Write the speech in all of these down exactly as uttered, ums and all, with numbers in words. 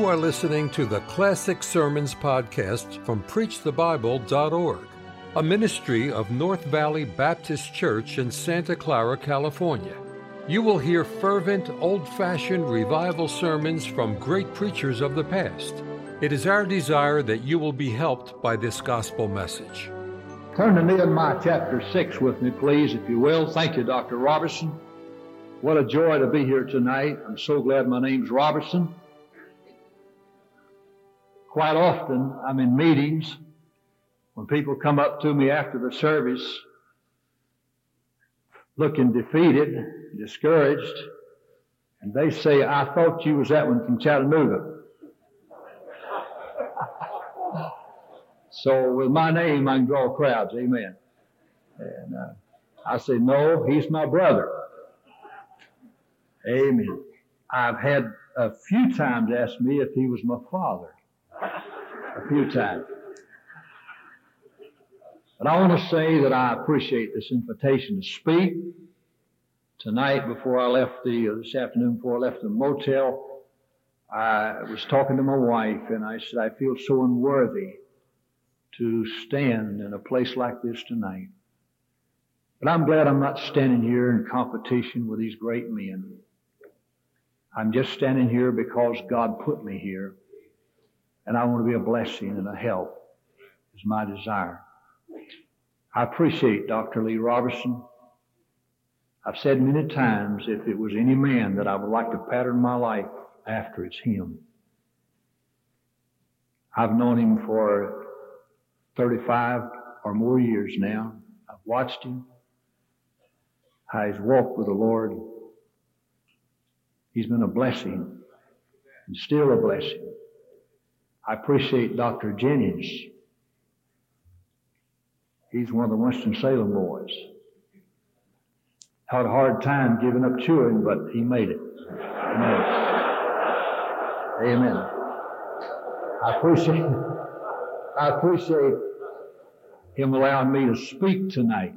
are listening to the Classic Sermons podcast from preach the bible dot org, a ministry of North Valley Baptist Church in Santa Clara, California. You will hear fervent, old-fashioned revival sermons from great preachers of the past. It is our desire that you will be helped by this gospel message. Turn to Nehemiah chapter six with me, please, if you will. Thank you, Doctor Robertson. What a joy to be here tonight. I'm so glad my name's Robertson. Quite often, I'm in meetings when people come up to me after the service looking defeated, discouraged, and they say, "I thought you was that one from Chattanooga." So with my name, I can draw crowds, amen. And uh, I say, "No, he's my brother." Amen. I've had a few times asked me if he was my father. A few times. But I want to say that I appreciate this invitation to speak. Tonight, before I left the, uh, this afternoon, before I left the motel, I was talking to my wife, and I said, I feel so unworthy to stand in a place like this tonight. But I'm glad I'm not standing here in competition with these great men. I'm just standing here because God put me here. And I want to be a blessing and a help is my desire. I appreciate Doctor Lee Robertson. I've said many times, if it was any man that I would like to pattern my life after, it's him. I've known him for thirty-five or more years now. I've watched him, how he's walked with the Lord. He's been a blessing and still a blessing. I appreciate Doctor Jennings. He's one of the Winston-Salem boys. Had a hard time giving up chewing, but he made it. Amen. Amen. I appreciate, I appreciate him allowing me to speak tonight.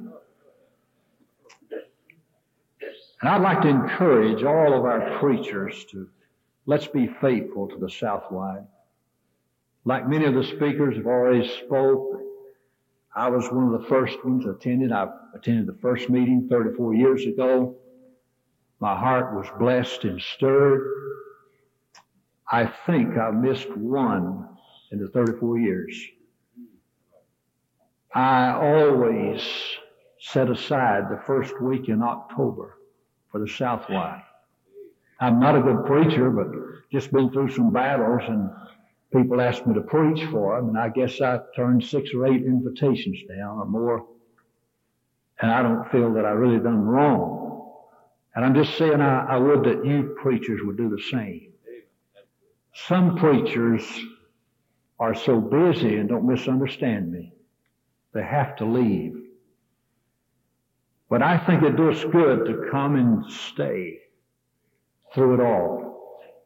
And I'd like to encourage all of our preachers to let's be faithful to the Southwide. Like many of the speakers have already spoke, I was one of the first ones attended. I attended the first meeting thirty-four years ago. My heart was blessed and stirred. I think I missed one in the thirty-four years. I always set aside the first week in October for the Southwide. I'm not a good preacher, but just been through some battles, and people asked me to preach for them, and I guess I turned six or eight invitations down or more, and I don't feel that I really done wrong. And I'm just saying I, I would that you preachers would do the same. Some preachers are so busy, and don't misunderstand me, they have to leave. But I think it does good to come and stay through it all.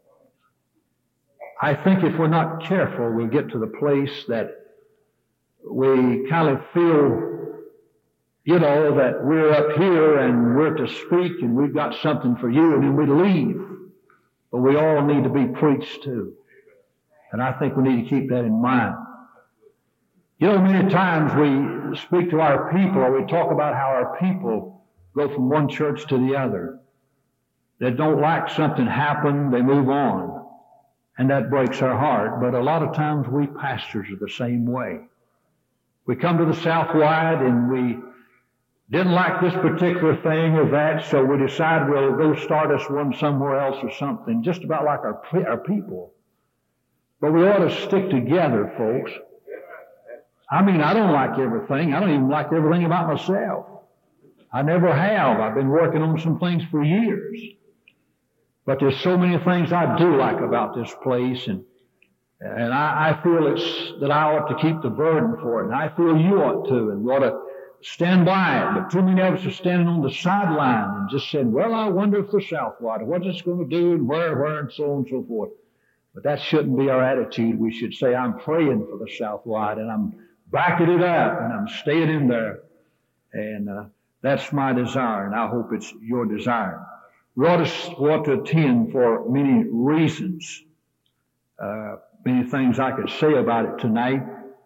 I think if we're not careful, we'll get to the place that we kind of feel, you know, that we're up here and we're to speak and we've got something for you, and then we leave. But we all need to be preached to. And I think we need to keep that in mind. You know, many times we speak to our people, or we talk about how our people go from one church to the other. They don't like something happen, they move on. And that breaks our heart. But a lot of times we pastors are the same way. We come to the Southwide and we didn't like this particular thing or that, so we decide we'll go start us one somewhere else or something, just about like our, our people. But we ought to stick together, folks. I mean, I don't like everything. I don't even like everything about myself. I never have. I've been working on some things for years. But there's so many things I do like about this place, and and I, I feel it's that I ought to keep the burden for it, and I feel you ought to, and we ought to stand by it. But too many of us are standing on the sideline and just saying, well, I wonder if the Southwide, what's it's going to do, and where, where, and so on and so forth. But that shouldn't be our attitude. We should say, I'm praying for the Southwide, and I'm backing it up, and I'm staying in there. And uh, that's my desire, and I hope it's your desire. We ought to, we ought to attend for many reasons. uh, many things I could say about it tonight.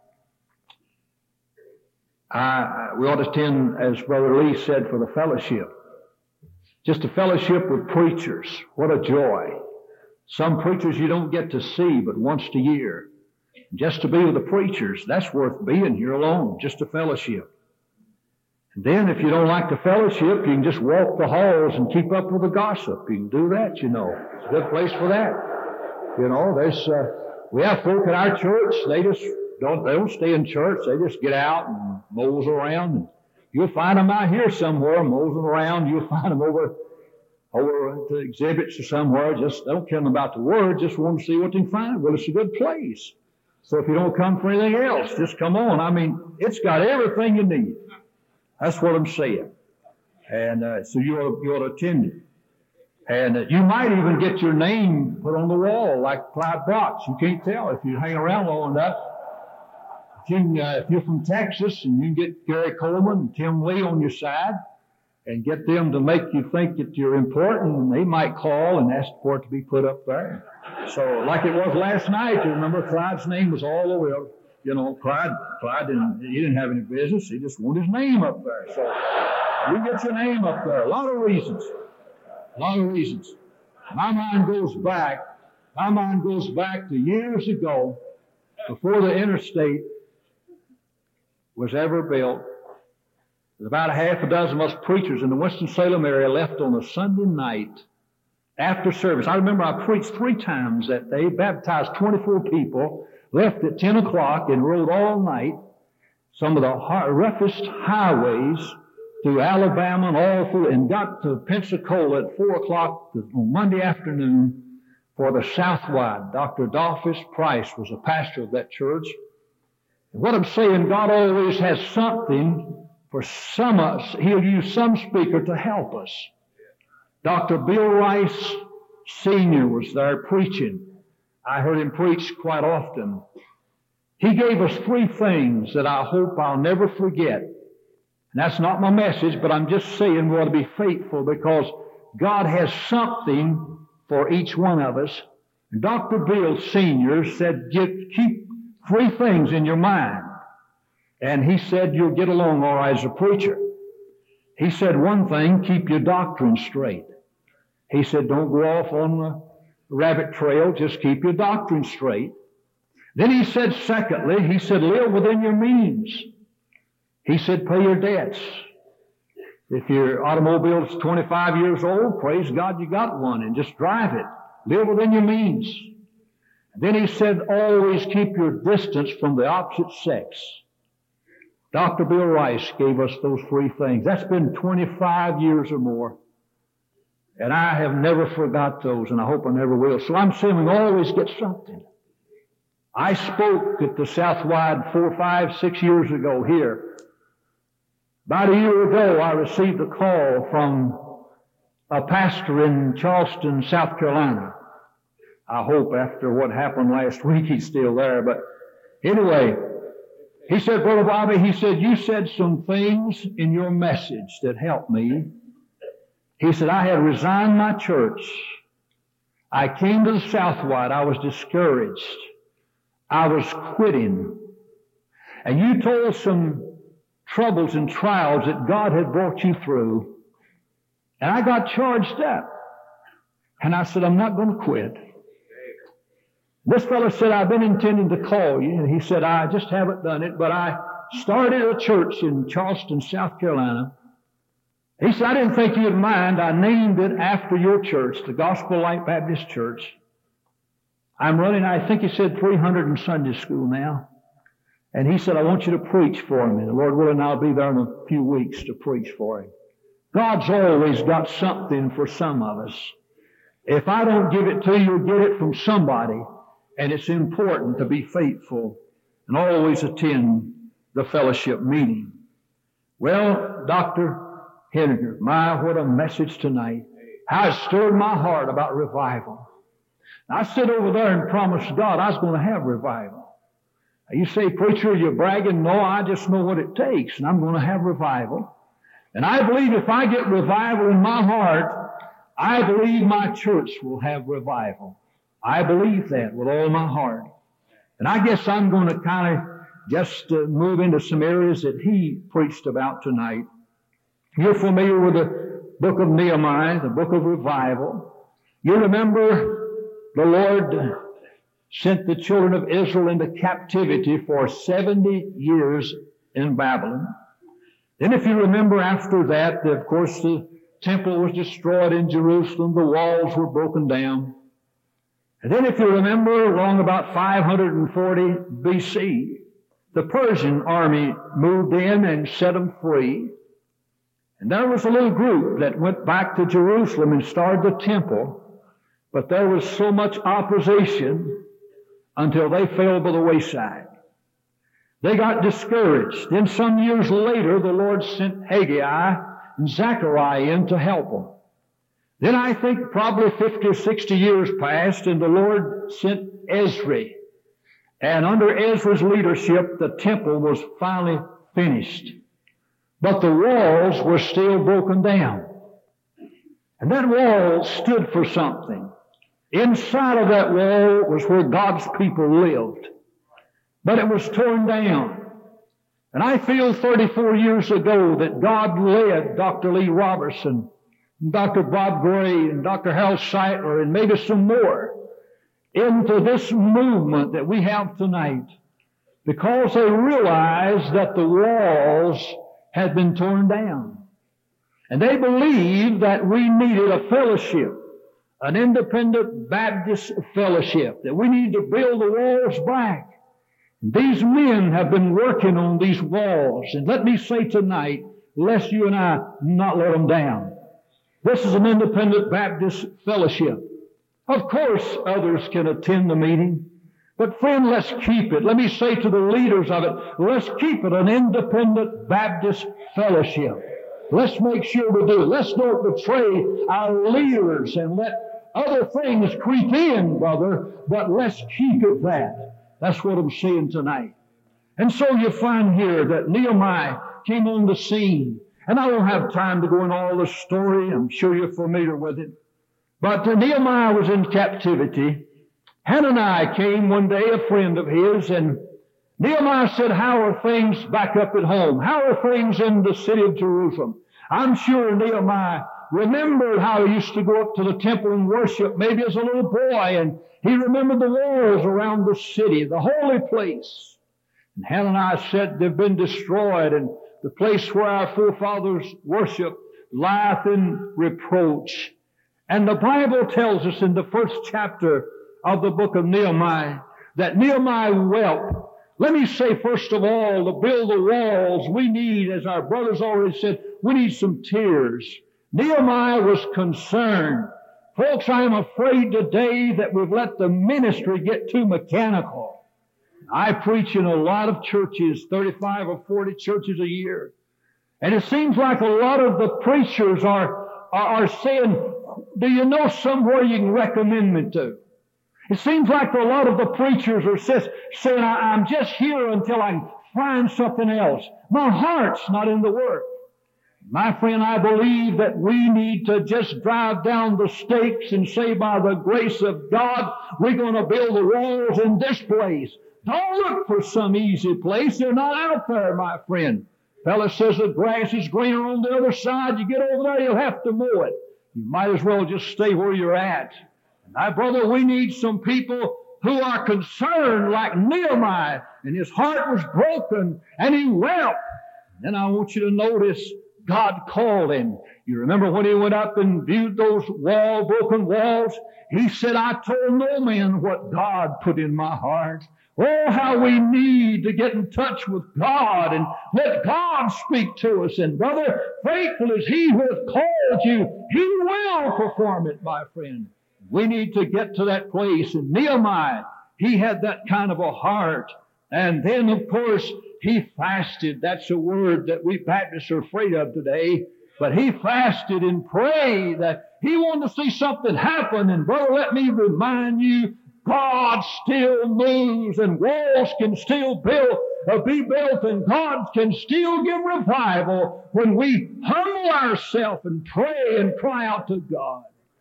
I, we ought to attend, as Brother Lee said, for the fellowship. Just a fellowship with preachers. What a joy. Some preachers you don't get to see but once a year. Just to be with the preachers, that's worth being here alone, just a fellowship. And then if you don't like the fellowship, you can just walk the halls and keep up with the gossip. You can do that, you know. It's a good place for that. You know, there's, uh, we have folk at our church, they just don't, they don't stay in church. They just get out and mose around. And you'll find them out here somewhere, mosing around. You'll find them over, over at the exhibits or somewhere. Just, they don't care about the word, just want to see what they can find. Well, it's a good place. So if you don't come for anything else, just come on. I mean, it's got everything you need. That's what I'm saying. And uh, so you ought, you ought to attend it. And uh, you might even get your name put on the wall like Clyde Brock's. You can't tell if you hang around long enough. If, you can, uh, if you're from Texas and you get Gary Coleman and Tim Lee on your side and get them to make you think that you're important, and they might call and ask for it to be put up there. So like it was last night, you remember Clyde's name was all over. You know, Clyde, Clyde didn't, he didn't have any business. He just wanted his name up there. So you get your name up there. A lot of reasons. A lot of reasons. My mind goes back, my mind goes back to years ago, before the interstate was ever built. There's about a half a dozen of us preachers in the Winston-Salem area left on a Sunday night after service. I remember I preached three times that day, baptized twenty-four people, left at ten o'clock and rode all night some of the roughest highways through Alabama and all through, and got to Pensacola at four o'clock on Monday afternoon for the Southwide. Doctor Adolphus Price was a pastor of that church. And what I'm saying, God always has something for some of us. He'll use some speaker to help us. Doctor Bill Rice Senior was there preaching. I heard him preach quite often. He gave us three things that I hope I'll never forget. And that's not my message, but I'm just saying we ought to be faithful because God has something for each one of us. And Doctor Bill Senior said, keep three things in your mind. And he said, you'll get along all right as a preacher. He said, one thing, keep your doctrine straight. He said, don't go off on the rabbit trail, just keep your doctrine straight. Then he said, secondly, he said, live within your means. He said, pay your debts. If your automobile is twenty-five years old, praise God you got one, and just drive it. Live within your means. Then he said, always keep your distance from the opposite sex. Doctor Bill Rice gave us those three things. That's been twenty-five years or more. And I have never forgot those, and I hope I never will. So I'm saying we always get something. I spoke at the Southwide four, five, six years ago here. About a year ago, I received a call from a pastor in Charleston, South Carolina. I hope after what happened last week, he's still there. But anyway, he said, Brother Bobby, he said, you said some things in your message that helped me. He said, I had resigned my church. I came to the Southwide. I was discouraged. I was quitting. And you told some troubles and trials that God had brought you through. And I got charged up. And I said, I'm not going to quit. This fellow said, I've been intending to call you. And he said, I just haven't done it. But I started a church in Charleston, South Carolina. He said, I didn't think you'd mind. I named it after your church, the Gospel Light Baptist Church. I'm running, I think he said, three hundred in Sunday school now. And he said, I want you to preach for me. The Lord willing, I'll be there in a few weeks to preach for him. God's always got something for some of us. If I don't give it to you, you'll get it from somebody. And it's important to be faithful and always attend the fellowship meeting. Well, Doctor Henniger, my, what a message tonight. How it stirred my heart about revival. I stood over there and promised God I was going to have revival. You say, preacher, you're bragging. No, I just know what it takes, and I'm going to have revival. And I believe if I get revival in my heart, I believe my church will have revival. I believe that with all my heart. And I guess I'm going to kind of just uh, move into some areas that he preached about tonight. You're familiar with the book of Nehemiah, the book of revival. You remember the Lord sent the children of Israel into captivity for seventy years in Babylon. Then if you remember after that, of course, the temple was destroyed in Jerusalem. The walls were broken down. And then if you remember, along about five hundred forty B C, the Persian army moved in and set them free. And there was a little group that went back to Jerusalem and started the temple, but there was so much opposition until they fell by the wayside. They got discouraged. Then some years later, the Lord sent Haggai and Zechariah in to help them. Then I think probably fifty or sixty years passed, and the Lord sent Ezra. And under Ezra's leadership, the temple was finally finished. But the walls were still broken down. And that wall stood for something. Inside of that wall was where God's people lived. But it was torn down. And I feel thirty-four years ago that God led Doctor Lee Robertson, and Doctor Bob Gray, and Doctor Hal Seitler, and maybe some more, into this movement that we have tonight, because they realized that the walls had been torn down. And they believed that we needed a fellowship, an independent Baptist fellowship, that we needed to build the walls back. And these men have been working on these walls. And let me say tonight, lest you and I not let them down, this is an independent Baptist fellowship. Of course, others can attend the meeting. But friend, let's keep it. Let me say to the leaders of it, let's keep it an independent Baptist fellowship. Let's make sure we do it. Let's don't betray our leaders and let other things creep in, brother, but let's keep it that. That's what I'm saying tonight. And so you find here that Nehemiah came on the scene. And I don't have time to go into all the story. I'm sure you're familiar with it. But Nehemiah was in captivity. Hananiah came one day, a friend of his, and Nehemiah said, how are things back up at home? How are things in the city of Jerusalem? I'm sure Nehemiah remembered how he used to go up to the temple and worship, maybe as a little boy, and he remembered the walls around the city, the holy place. And Hananiah said they've been destroyed, and the place where our forefathers worshiped lieth in reproach. And the Bible tells us in the first chapter of the book of Nehemiah that Nehemiah wept. Let me say, first of all, to build the walls, we need, as our brothers already said, we need some tears. Nehemiah was concerned. Folks, I am afraid today that we've let the ministry get too mechanical. I preach in a lot of churches, thirty-five or forty churches a year. And it seems like a lot of the preachers are, are, are saying, do you know somewhere you can recommend me to? It seems like a lot of the preachers are saying, I'm just here until I find something else. My heart's not in the work. My friend, I believe that we need to just drive down the stakes and say, by the grace of God, we're going to build the walls in this place. Don't look for some easy place. They're not out there, my friend. Fella says the grass is greener on the other side. You get over there, you'll have to mow it. You might as well just stay where you're at. And my brother, we need some people who are concerned like Nehemiah, and his heart was broken, and he wept. And then I want you to notice God called him. You remember when he went up and viewed those wall, broken walls? He said, I told no man what God put in my heart. Oh, how we need to get in touch with God and let God speak to us. And brother, faithful is He who hath called you, He will perform it, my friend. We need to get to that place. And Nehemiah, he had that kind of a heart. And then, of course, he fasted. That's a word that we Baptists are afraid of today. But he fasted and prayed that he wanted to see something happen. And brother, let me remind you, God still moves, and walls can still build, uh, be built, and God can still give revival when we humble ourselves and pray and cry out to God.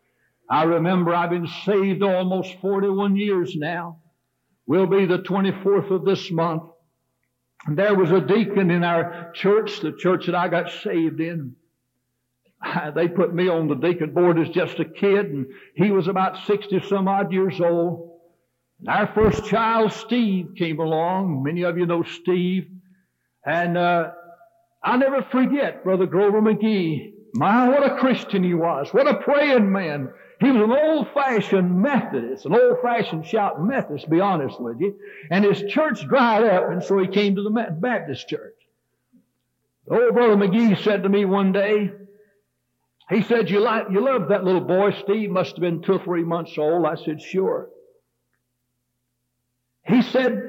I remember I've been saved almost forty-one years now. Will be the twenty-fourth of this month. And there was a deacon in our church, the church that I got saved in. They put me on the deacon board as just a kid, and he was about sixty some odd years old. And our first child, Steve, came along. Many of you know Steve. And uh, I'll never forget Brother Grover McGee. My, what a Christian he was. What a praying man. He was an old-fashioned Methodist, an old-fashioned shouting Methodist, to be honest with you. And his church dried up, and so he came to the Baptist church. Old Brother McGee said to me one day, he said, you like, you love that little boy, Steve, must have been two or three months old. I said, sure. He said,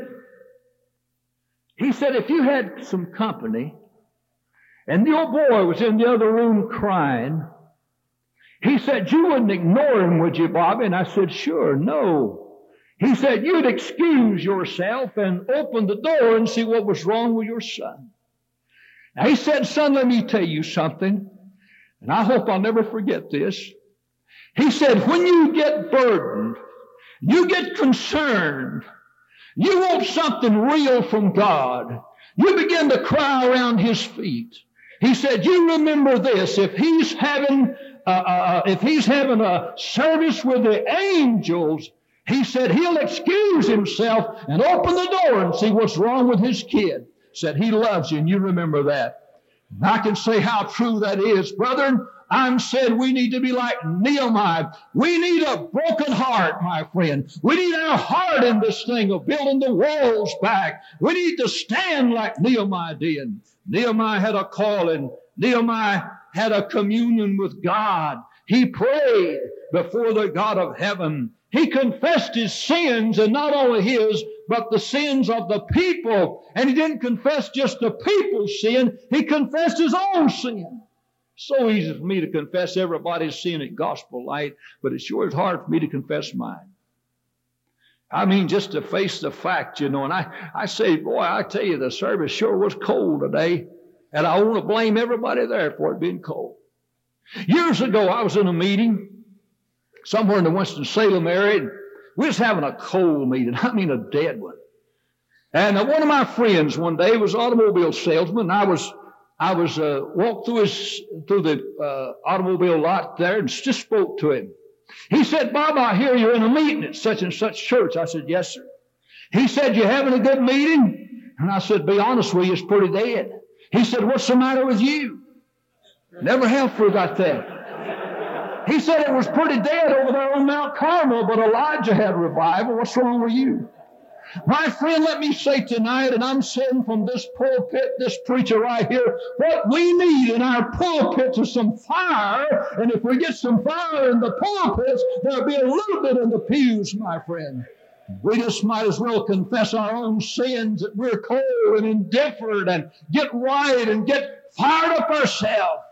he said, if you had some company, and the old boy was in the other room crying, he said, you wouldn't ignore him, would you, Bobby? And I said, sure, no. He said, you'd excuse yourself and open the door and see what was wrong with your son. Now, he said, son, let me tell you something, and I hope I'll never forget this. He said, when you get burdened, you get concerned, you want something real from God, you begin to cry around His feet. He said, you remember this, if He's having Uh, uh, if he's having a service with the angels, he said he'll excuse himself and open the door and see what's wrong with his kid. Said he loves you, and you remember that. And I can say how true that is. Brethren, I'm saying we need to be like Nehemiah. We need a broken heart, my friend. We need our heart in this thing of building the walls back. We need to stand like Nehemiah did. Nehemiah had a calling. Nehemiah had a communion with God. He prayed before the God of heaven. He confessed his sins, and not only his, but the sins of the people. And he didn't confess just the people's sin. He confessed his own sin. So easy for me to confess everybody's sin at Gospel Light, but it sure is hard for me to confess mine. I mean, just to face the fact, you know, and I, I say, boy, I tell you, the service sure was cold today. And I want to blame everybody there for it being cold. Years ago, I was in a meeting somewhere in the Winston-Salem area. And we was having a cold meeting. I mean, a dead one. And uh, one of my friends one day was an automobile salesman. And I was, I was uh, walked through his through the uh, automobile lot there and just spoke to him. He said, Bob, I hear you're in a meeting at such and such church. I said, yes, sir. He said, you having a good meeting? And I said, be honest with you, it's pretty dead. He said, what's the matter with you? Never have forgot that. He said, it was pretty dead over there on Mount Carmel, but Elijah had revival. What's wrong with you? My friend, let me say tonight, and I'm saying from this pulpit, this preacher right here, what we need in our pulpits is some fire. And if we get some fire in the pulpits, there'll be a little bit in the pews, my friend. We just might as well confess our own sins, that we're cold and indifferent, and get right and get fired up ourselves.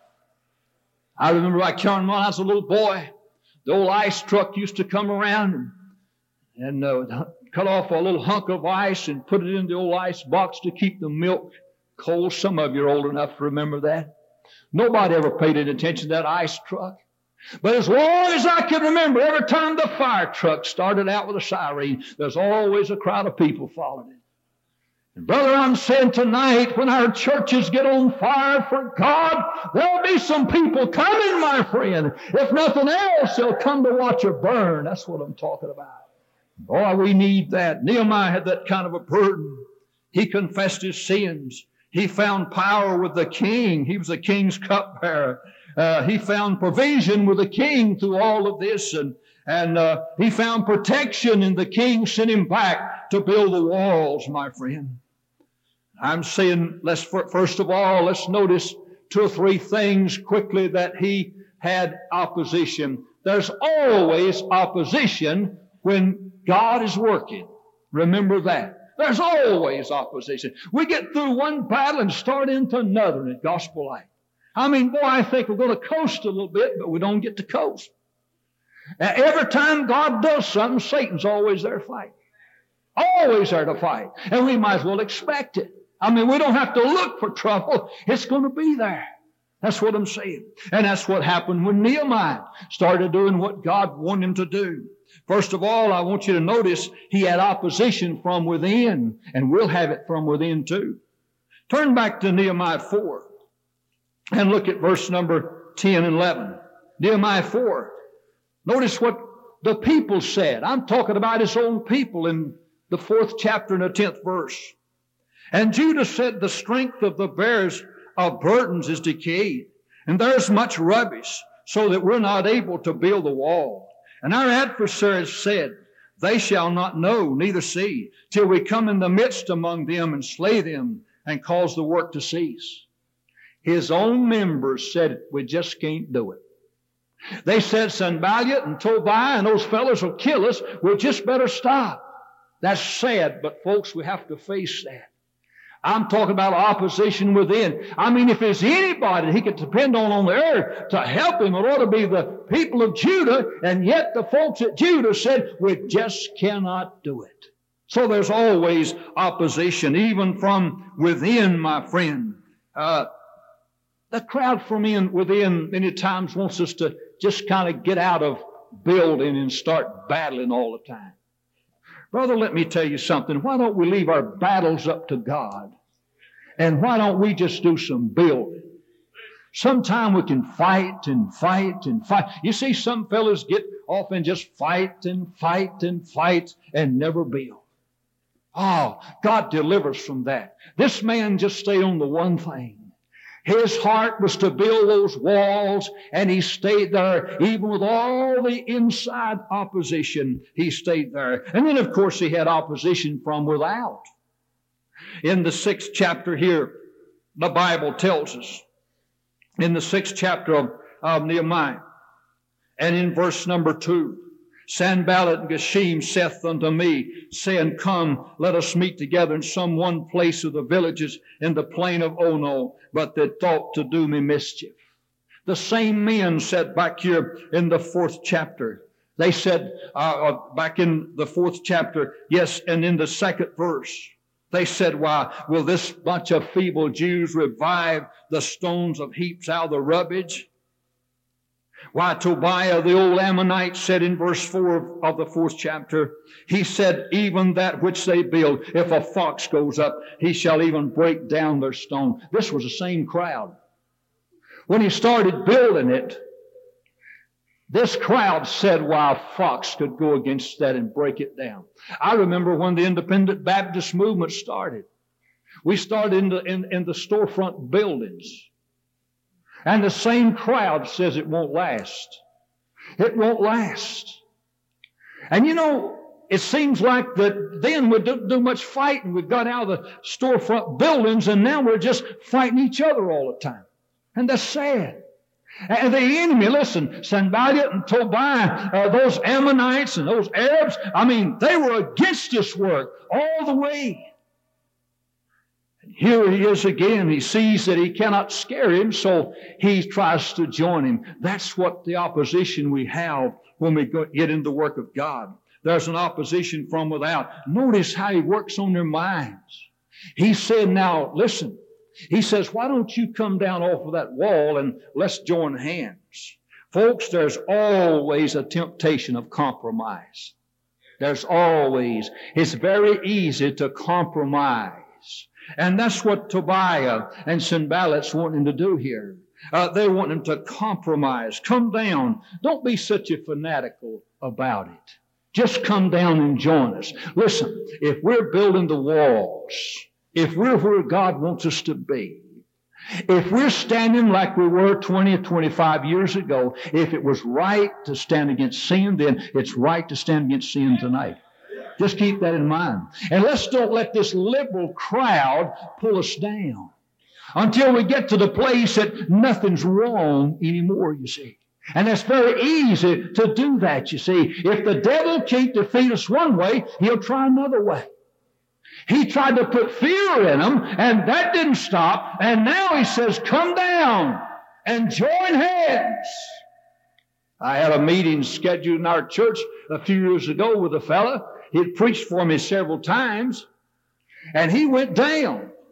I remember back here when I was a little boy, the old ice truck used to come around and, and uh, cut off a little hunk of ice and put it in the old ice box to keep the milk cold. Some of you are old enough to remember that. Nobody ever paid any attention to that ice truck. But as long as I can remember, every time the fire truck started out with a siren, there's always a crowd of people following it. And brother, I'm saying tonight, when our churches get on fire for God, there'll be some people coming, my friend. If nothing else, they'll come to watch it burn. That's what I'm talking about. Boy, we need that. Nehemiah had that kind of a burden. He confessed his sins. He found power with the king. He was the king's cupbearer. Uh, he found provision with the king through all of this, and and uh, he found protection, and the king sent him back to build the walls, my friend. I'm saying, let's first of all, let's notice two or three things quickly that he had opposition. There's always opposition when God is working. Remember that. There's always opposition. We get through one battle and start into another in Gospel Light. I mean, boy, I think we're going to coast a little bit, but we don't get to coast. Now, every time God does something, Satan's always there to fight. Always there to fight. And we might as well expect it. I mean, we don't have to look for trouble. It's going to be there. That's what I'm saying. And that's what happened when Nehemiah started doing what God wanted him to do. First of all, I want you to notice he had opposition from within, and we'll have it from within too. Turn back to Nehemiah four and look at verse number ten and eleven. Nehemiah four. Notice what the people said. I'm talking about his own people in the fourth chapter and the tenth verse. And Judah said, the strength of the bearers of burdens is decayed, and there's much rubbish, so that we're not able to build the wall. And our adversaries said, they shall not know, neither see, till we come in the midst among them and slay them and cause the work to cease. His own members said, we just can't do it. They said, Sanballat and Tobiah and those fellows will kill us. We just better stop. That's sad, but folks, we have to face that. I'm talking about opposition within. I mean, if there's anybody he could depend on on the earth to help him, it ought to be the people of Judah, and yet the folks at Judah said, we just cannot do it. So there's always opposition, even from within, my friend. Uh, the crowd from in, within many times wants us to just kind of get out of building and start battling all the time. Brother, let me tell you something. Why don't we leave our battles up to God? And why don't we just do some building? Sometime we can fight and fight and fight. You see, some fellows get off and just fight and fight and fight and never build. Oh, God delivers from that. This man just stayed on the one thing. His heart was to build those walls, and he stayed there. Even with all the inside opposition, he stayed there. And then, of course, he had opposition from without. In the sixth chapter here, the Bible tells us, in the sixth chapter of, of Nehemiah, and in verse number two, Sanballat and Geshem saith unto me, saying, come, let us meet together in some one place of the villages in the plain of Ono, but they thought to do me mischief. The same men said back here in the fourth chapter. They said uh, uh, back in the fourth chapter, yes, and in the second verse, they said, why, will this bunch of feeble Jews revive the stones of heaps out of the rubbish? Why, Tobiah, the old Ammonite, said in verse four of the fourth chapter, he said, even that which they build, if a fox goes up, he shall even break down their stone. This was the same crowd. When he started building it, this crowd said, why, a fox could go against that and break it down. I remember when the Independent Baptist movement started. We started in the, in, in the storefront buildings. And the same crowd says it won't last. It won't last. And you know, it seems like that then we didn't do much fighting. We got out of the storefront buildings, and now we're just fighting each other all the time. And that's sad. And the enemy, listen, Sanballat and Tobiah, uh, those Ammonites and those Arabs, I mean, they were against this work all the way. Here he is again. He sees that he cannot scare him, so he tries to join him. That's what the opposition we have when we go, get into the work of God. There's an opposition from without. Notice how he works on their minds. He said, now, listen. He says, why don't you come down off of that wall and let's join hands? Folks, there's always a temptation of compromise. There's always. It's very easy to compromise. And that's what Tobiah and Sanballat's wanting to do here. Uh, they want him to compromise. Come down. Don't be such a fanatical about it. Just come down and join us. Listen, if we're building the walls, if we're where God wants us to be, if we're standing like we were twenty or twenty-five years ago, if it was right to stand against sin, then it's right to stand against sin tonight. Just keep that in mind. And let's don't let this liberal crowd pull us down until we get to the place that nothing's wrong anymore, you see. And it's very easy to do that, you see. If the devil can't defeat us one way, he'll try another way. He tried to put fear in them, and that didn't stop. And now he says, come down and join hands. I had a meeting scheduled in our church a few years ago with a fella. He'd preached for me several times, and he went down.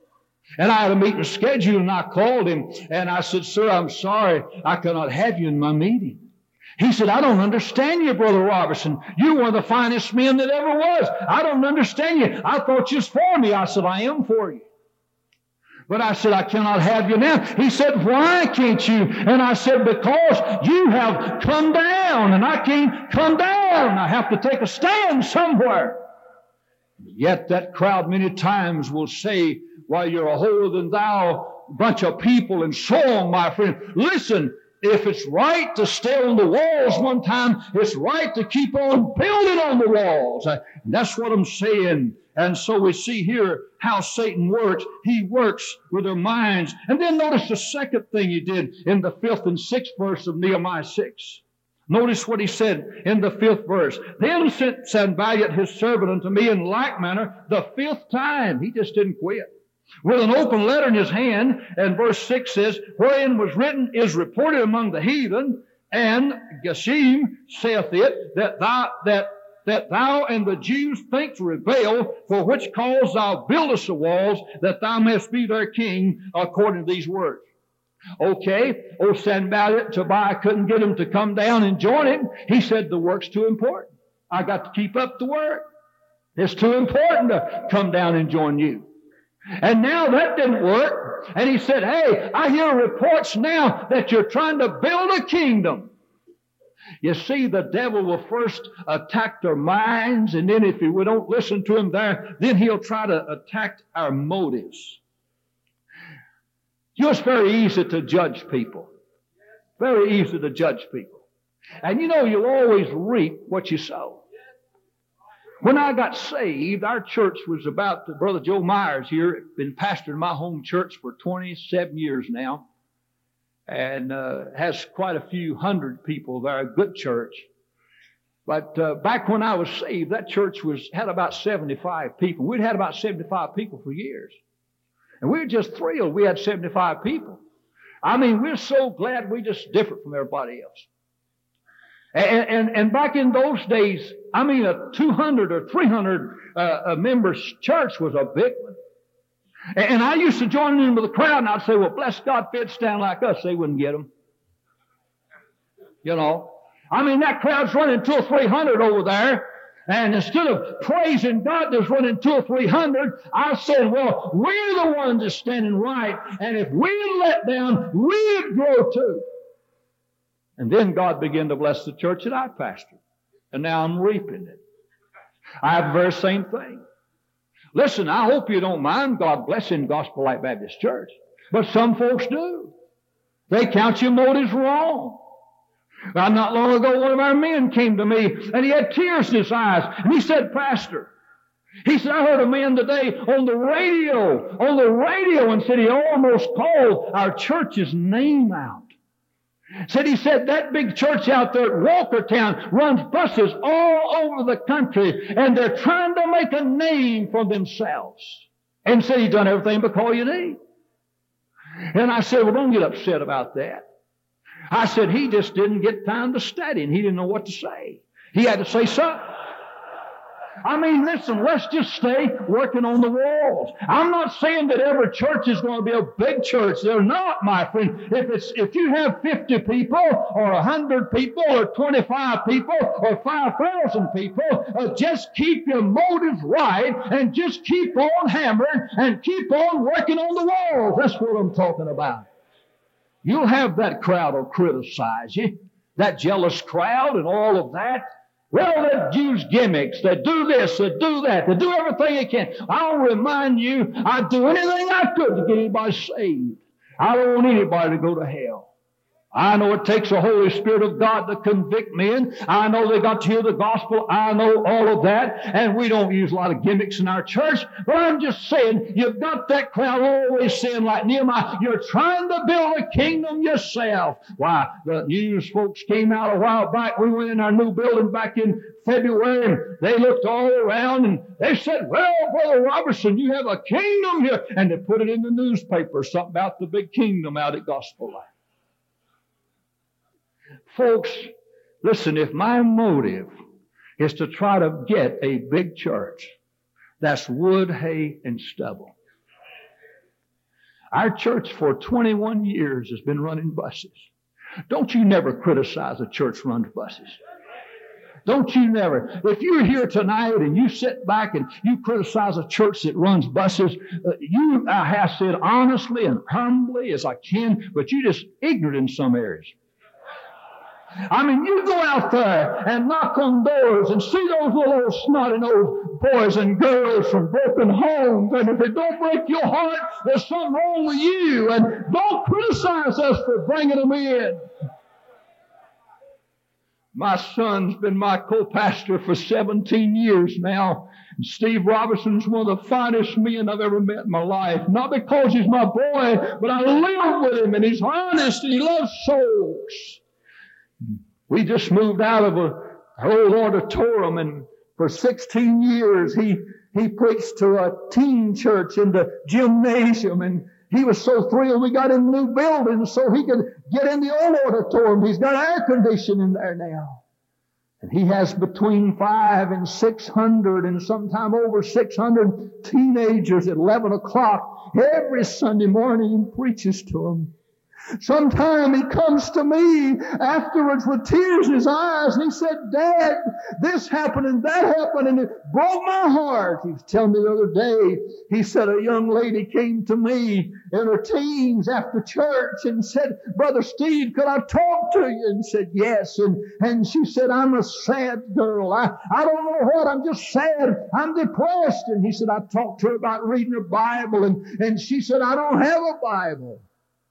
And I had a meeting scheduled, and I called him, and I said, "Sir, I'm sorry I cannot have you in my meeting." He said, "I don't understand you, Brother Robertson. You're one of the finest men that ever was. I don't understand you. I thought you was for me." I said, "I am for you. But," I said, "I cannot have you now." He said, "Why can't you?" And I said, "Because you have come down, and I can't come down. I have to take a stand somewhere." Yet that crowd many times will say, "Why, you're a holier-than-thou bunch of people," and so on, my friend. Listen, if it's right to stay on the walls one time, it's right to keep on building on the walls. And that's what I'm saying. And so we see here how Satan works. He works with their minds. And then notice the second thing he did in the fifth and sixth verse of Nehemiah six. Notice what he said in the fifth verse. "Then sent Sanballat his servant unto me in like manner the fifth time." He just didn't quit. "With an open letter in his hand," and verse six says, "wherein was written, is reported among the heathen, and Geshem saith it, that thou, that, that thou and the Jews think to rebel, for which cause thou buildest the walls, that thou mayest be their king, according to these words." Okay, old Sanballat, Tobiah couldn't get him to come down and join him. He said, "The work's too important. I got to keep up the work. It's too important to come down and join you." And now that didn't work. And he said, "Hey, I hear reports now that you're trying to build a kingdom." You see, the devil will first attack their minds, and then if we don't listen to him there, then he'll try to attack our motives. It's very easy to judge people. Very easy to judge people. And you know, you'll always reap what you sow. When I got saved, our church was about, Brother Joe Myers here, been pastoring my home church for twenty-seven years now, and uh, has quite a few hundred people there, a good church. But uh, back when I was saved, that church was had about seventy-five people. We'd had about seventy-five people for years. And we were just thrilled we had seventy-five people. I mean, we're so glad we're just different from everybody else. And, and, and back in those days, I mean, a two hundred or three hundred uh, members church was a big one. And, and I used to join in with the crowd, and I'd say, "Well, bless God, if they'd stand like us, they wouldn't get them." You know, I mean, that crowd's running two or three hundred over there. And instead of praising God that's running two or three hundred, I said, "Well, we're the ones that's standing right. And if we let down, we'd grow too." And then God began to bless the church that I pastored. And now I'm reaping it. I have the very same thing. Listen, I hope you don't mind God blessing Gospel Light Baptist Church. But some folks do. They count your motives wrong. Well, not long ago, one of our men came to me, and he had tears in his eyes. And he said, "Pastor," he said, "I heard a man today on the radio, on the radio, and said he almost called our church's name out. Said he said that big church out there at Walkertown runs buses all over the country, and they're trying to make a name for themselves." And said he'd done everything but call your name. And I said, "Well, don't get upset about that." I said, "He just didn't get time to study, and he didn't know what to say. He had to say something." I mean, listen, let's just stay working on the walls. I'm not saying that every church is going to be a big church. They're not, my friend. If it's if you have fifty people or one hundred people or twenty-five people or five thousand people, uh, just keep your motives right and just keep on hammering and keep on working on the walls. That's what I'm talking about. You'll have that crowd will criticize you, that jealous crowd and all of that. Well, they use gimmicks. They do this, they do that. They do everything they can. I'll remind you, I'd do anything I could to get anybody saved. I don't want anybody to go to hell. I know it takes the Holy Spirit of God to convict men. I know they got to hear the gospel. I know all of that. And we don't use a lot of gimmicks in our church. But I'm just saying, you've got that crowd always saying like Nehemiah, you're trying to build a kingdom yourself. Why, the news folks came out a while back. We went in our new building back in February, and they looked all around, and they said, "Well, Brother Robertson, you have a kingdom here." And they put it in the newspaper, something about the big kingdom out at Gospel Light. Folks, listen, if my motive is to try to get a big church, that's wood, hay, and stubble. Our church for twenty-one years has been running buses. Don't you never criticize a church runs buses. Don't you never. If you're here tonight and you sit back and you criticize a church that runs buses, uh, you, I have said honestly and humbly as I can, but you're just ignorant in some areas. I mean, you go out there and knock on doors and see those little old snotty-nosed boys and girls from broken homes, and if it don't break your heart, there's something wrong with you, and don't criticize us for bringing them in. My son's been my co-pastor for seventeen years now. And Steve Robertson's one of the finest men I've ever met in my life. Not because he's my boy, but I live with him, and he's honest, and he loves souls. We just moved out of a, an old auditorium, and for sixteen years he, he preached to a teen church in the gymnasium, and he was so thrilled we got in new buildings so he could get in the old auditorium. He's got air conditioning there now. And he has between five and six hundred and sometime over six hundred teenagers at eleven o'clock every Sunday morning and preaches to them. Sometime he comes to me afterwards with tears in his eyes, and he said, Dad, this happened and that happened, and it broke my heart. He was telling me the other day, he said a young lady came to me in her teens after church and said, Brother Steve, could I talk to you? And said, yes. And, and she said, I'm a sad girl. I, I don't know what. I'm just sad. I'm depressed. And he said, I talked to her about reading her Bible, and, and she said, I don't have a Bible.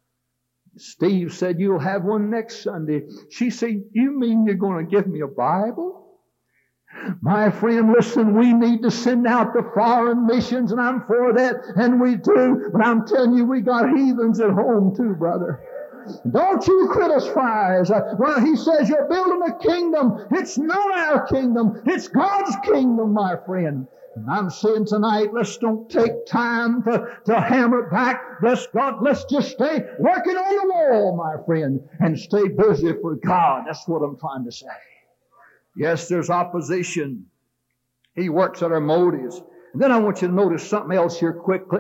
Steve said, you'll have one next Sunday. She said, you mean you're going to give me a Bible? My friend, listen, we need to send out the foreign missions, and I'm for that, and we do. But I'm telling you, we got heathens at home too, brother. Don't you criticize. Well, he says you're building a kingdom. It's not our kingdom. It's God's kingdom, my friend. And I'm saying tonight, let's don't take time to, to hammer back. Let's God, let's just stay working on the wall, my friend, and stay busy for God. That's what I'm trying to say. Yes, there's opposition. He works at our motives. And then I want you to notice something else here quickly.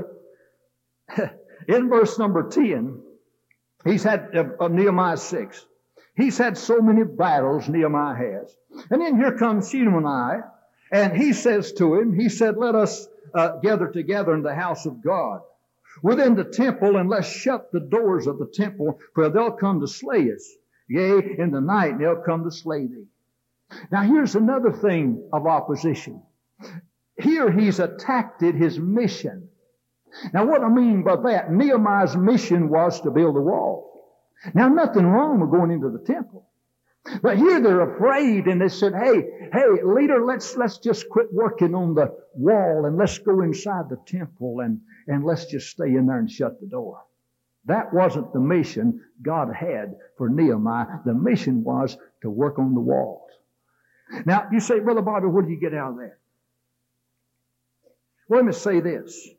In verse number ten, he's had, uh, uh, Nehemiah six, he's had so many battles, Nehemiah has. And then here comes Shemaiah. And he says to him, he said, let us uh, gather together in the house of God within the temple, and let's shut the doors of the temple, for they'll come to slay us. Yea, in the night they'll come to slay thee. Now here's another thing of opposition. Here he's attacked his mission. Now what I mean by that, Nehemiah's mission was to build a wall. Now nothing wrong with going into the temple. But here they're afraid, and they said, hey, hey, leader, let's let's just quit working on the wall, and let's go inside the temple, and, and let's just stay in there and shut the door. That wasn't the mission God had for Nehemiah. The mission was to work on the walls. Now, you say, Brother Bobby, what do you get out of that? Well, let me say this.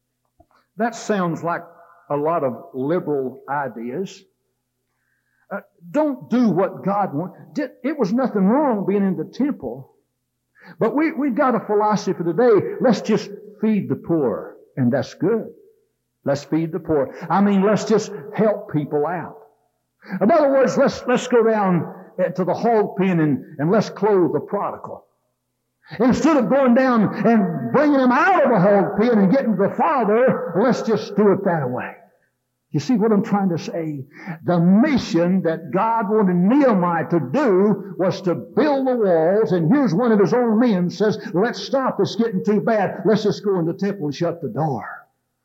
That sounds like a lot of liberal ideas. Uh, don't do what God wants. It was nothing wrong being in the temple. But we, we've got a philosophy today. Let's just feed the poor. And that's good. Let's feed the poor. I mean, let's just help people out. In other words, let's, let's go down to the hog pen and, and let's clothe the prodigal. Instead of going down and bringing him out of the hog pen and getting the father, let's just do it that way. You see what I'm trying to say? The mission that God wanted Nehemiah to do was to build the walls, and here's one of his own men says, let's stop, it's getting too bad. Let's just go in the temple and shut the door.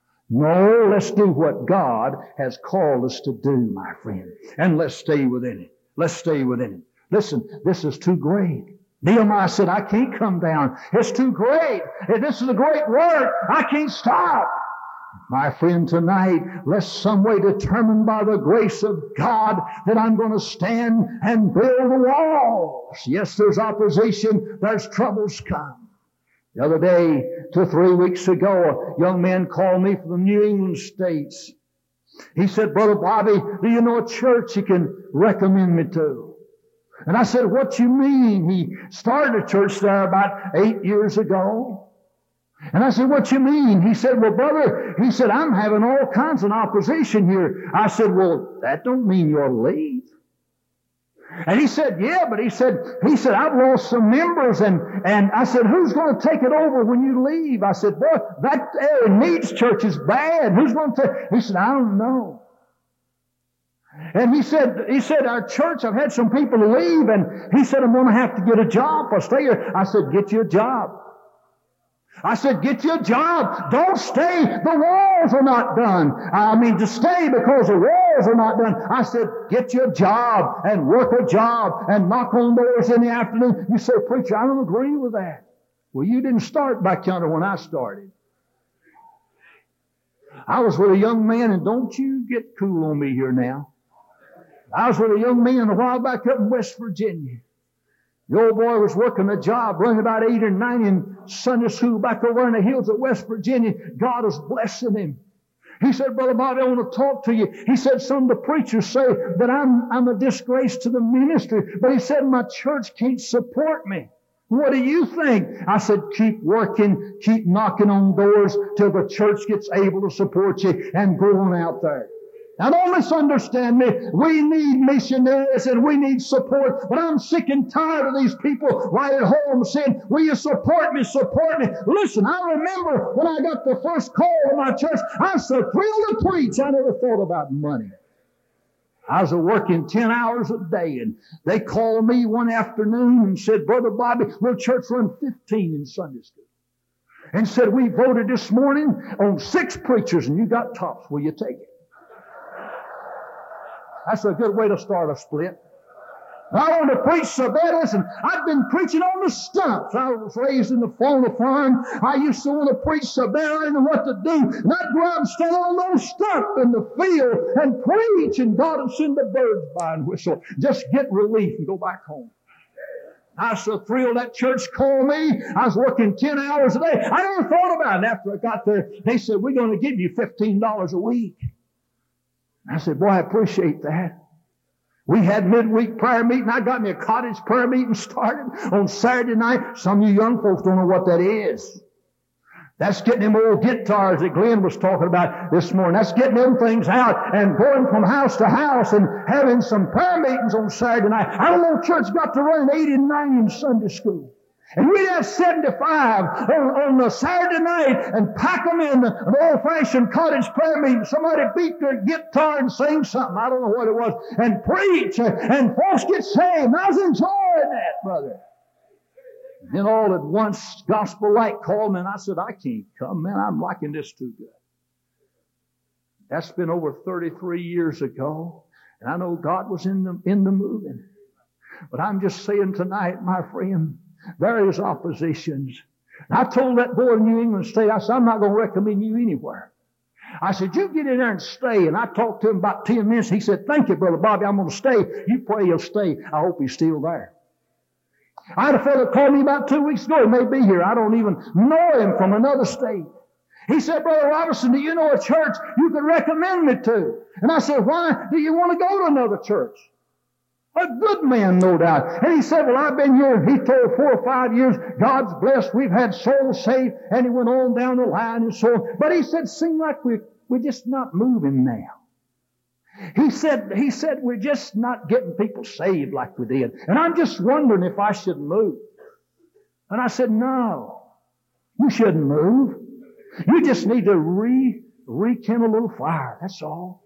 No, let's do what God has called us to do, my friend. And let's stay within it. Let's stay within it. Listen, this is too great. Nehemiah said, I can't come down. It's too great. This is a great work. I can't stop. My friend, tonight, let's some way determine by the grace of God that I'm going to stand and build the walls. Yes, there's opposition. There's troubles come. The other day, two or three weeks ago, a young man called me from the New England states. He said, Brother Bobby, do you know a church you can recommend me to? And I said, what you mean? He started a church there about eight years ago. And I said, what you mean? He said, well, brother, he said, I'm having all kinds of opposition here. I said, well, that don't mean you ought to leave. And he said, yeah, but he said, he said, I've lost some members. And, and I said, who's going to take it over when you leave? I said, boy, that area needs church is bad. Who's going to take? He said, I don't know. And he said, he said, our church, I've had some people leave. And he said, I'm going to have to get a job if I stay here. I said, get you a job. I said, get you a job. Don't stay. The walls are not done. I mean, to stay because the walls are not done. I said, get you a job and work a job and knock on doors in the afternoon. You say, preacher, I don't agree with that. Well, you didn't start back yonder when I started. I was with a young man, and don't you get cool on me here now. I was with a young man a while back up in West Virginia. The old boy was working a job, running about eight or nine in Sunday school back over in the hills of West Virginia. God was blessing him. He said, Brother Bobby, I want to talk to you. He said, some of the preachers say that I'm, I'm a disgrace to the ministry. But he said, my church can't support me. What do you think? I said, keep working, keep knocking on doors till the church gets able to support you and go on out there. Now don't misunderstand me. We need missionaries and we need support. But I'm sick and tired of these people right at home saying, will you support me, support me? Listen, I remember when I got the first call in my church, I was so thrilled to preach. I never thought about money. I was working ten hours a day, and they called me one afternoon and said, Brother Bobby, we'll church run fifteen in Sunday school. And said, we voted this morning on six preachers and you got tops. Will you take it? That's a good way to start a split. I want to preach so bad. Listen, I've been preaching on the stumps. I was raised in the on the farm. I used to want to preach so bad I didn't know what to do. And I'd go out and stand on those stumps in the field and preach, and God would send the birds by and whistle. Just get relief and go back home. I was so thrilled that church called me. I was working ten hours a day. I never thought about it. After I got there, they said, we're going to give you fifteen dollars a week. I said, boy, I appreciate that. We had midweek prayer meeting. I got me a cottage prayer meeting started on Saturday night. Some of you young folks don't know what that is. That's getting them old guitars that Glenn was talking about this morning. That's getting them things out and going from house to house and having some prayer meetings on Saturday night. I don't know, church got to run eighty and ninety in Sunday school. And we'd have seventy-five on, on a Saturday night and pack them in an old-fashioned cottage prayer meeting. Somebody beat their guitar and sing something. I don't know what it was. And preach. And folks get saved. I was enjoying that, brother. And then all at once, Gospel Light called me, and I said, I can't come. Man, I'm liking this too good. That's been over thirty-three years ago. And I know God was in the, in the moving. But I'm just saying tonight, my friend, there is oppositions. And I told that boy in New England State, I said, I'm not going to recommend you anywhere. I said, you get in there and stay. And I talked to him about ten minutes. He said, thank you, Brother Bobby, I'm going to stay. You pray he'll stay. I hope he's still there. I had a fellow call me about two weeks ago. He may be here. I don't even know him, from another state. He said, Brother Robertson, do you know a church you could recommend me to? And I said, why do you want to go to another church? A good man, no doubt. And he said, well, I've been here, he told, four or five years. God's blessed. We've had souls saved. And he went on down the line and so on. But he said, seem like we're, we're just not moving now. He said, he said, we're just not getting people saved like we did. And I'm just wondering if I should move. And I said, no, you shouldn't move. You just need to re, rekindle a little fire. That's all.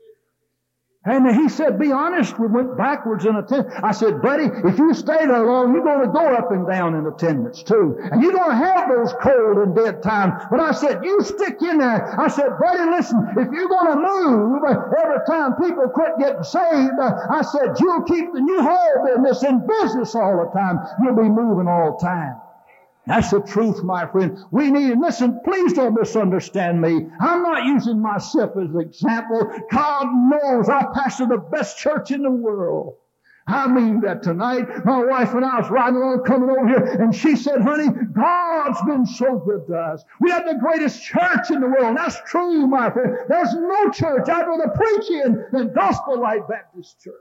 And he said, be honest, we went backwards in attendance. I said, buddy, if you stay there long, you're going to go up and down in attendance too. And you're going to have those cold and dead times. But I said, you stick in there. I said, buddy, listen, if you're going to move every time people quit getting saved, I said, you'll keep the new hall business in business all the time. You'll be moving all the time. That's the truth, my friend. We need, and listen, please don't misunderstand me. I'm not using myself as an example. God knows I pastor the best church in the world. I mean that tonight. My wife and I was riding along coming over here, and she said, honey, God's been so good to us. We have the greatest church in the world. And that's true, my friend. There's no church I'd rather preach in than Gospel Light Baptist Church.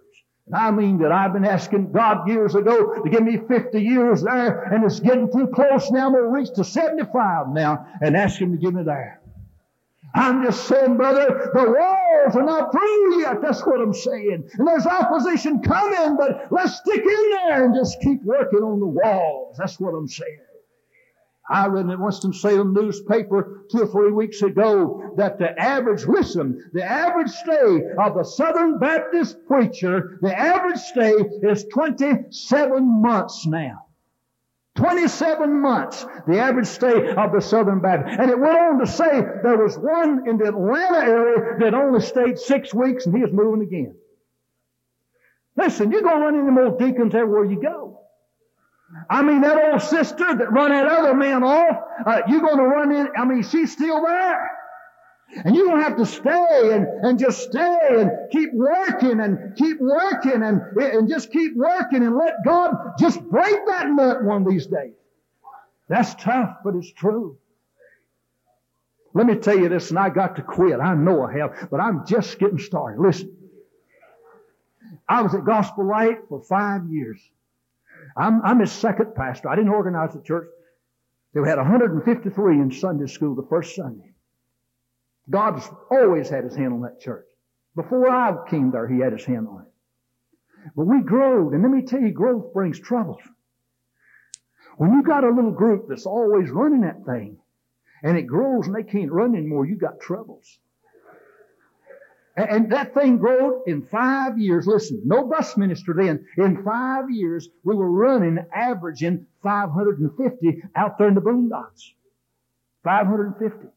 And I mean that I've been asking God years ago to give me fifty years there, and it's getting too close now. I'm going to reach to seventy-five now and ask Him to give me there. I'm just saying, brother, the walls are not through yet. That's what I'm saying. And there's opposition coming, but let's stick in there and just keep working on the walls. That's what I'm saying. I read in the Winston-Salem newspaper two or three weeks ago that the average, listen, the average stay of the Southern Baptist preacher, the average stay is twenty-seven months now. twenty-seven months, the average stay of the Southern Baptist. And it went on to say there was one in the Atlanta area that only stayed six weeks and he was moving again. Listen, you're going to run into more deacons everywhere you go. I mean, that old sister that run that other man off, uh, you're going to run in, I mean, she's still there. And you're going to have to stay and, and just stay and keep working and keep working and, and just keep working and let God just break that nut one of these days. That's tough, but it's true. Let me tell you this, and I got to quit. I know I have, but I'm just getting started. Listen, I was at Gospel Light for five years. I'm, I'm his second pastor. I didn't organize the church. They had one hundred fifty-three in Sunday school the first Sunday. God's always had His hand on that church. Before I came there, He had His hand on it. But we growed, and let me tell you, growth brings troubles. When you got a little group that's always running that thing, and it grows and they can't run anymore, you got troubles. And that thing grew in five years. Listen, no bus minister then. In five years, we were running, averaging five hundred fifty out there in the boondocks. five hundred fifty.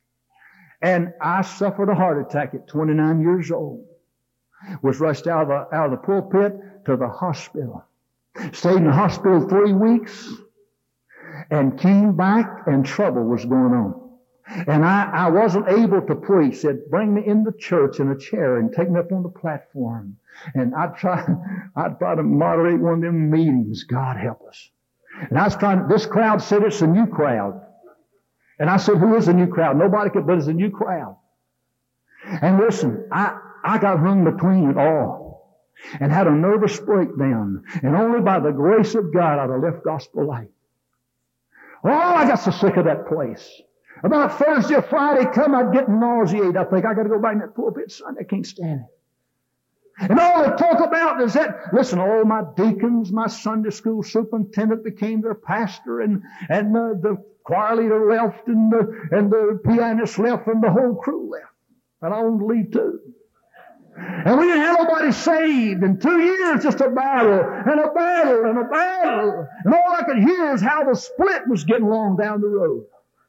And I suffered a heart attack at twenty-nine years old. Was rushed out of the, out of the pulpit to the hospital. Stayed in the hospital three weeks and came back, and trouble was going on. And I, I wasn't able to preach. Said, bring me in the church in a chair and take me up on the platform. And I'd try, I'd try to moderate one of them meetings. God help us. And I was trying, this crowd said it's a new crowd. And I said, who is a new crowd? Nobody could, but it's a new crowd. And listen, I, I got hung between it all and had a nervous breakdown. And only by the grace of God I'd have left Gospel Light. Oh, I got so sick of that place. About Thursday or Friday come, I'd get nauseated. I think I got to go back in that pulpit Sunday. I can't stand it. And all they talk about is that, listen, all my deacons, my Sunday school superintendent became their pastor, and, and uh, the choir leader left, and the, and the pianist left, and the whole crew left. And I wanted to leave too. And we didn't have nobody saved. In two years, just a battle, and a battle, and a battle. And all I could hear is how the split was getting along down the road.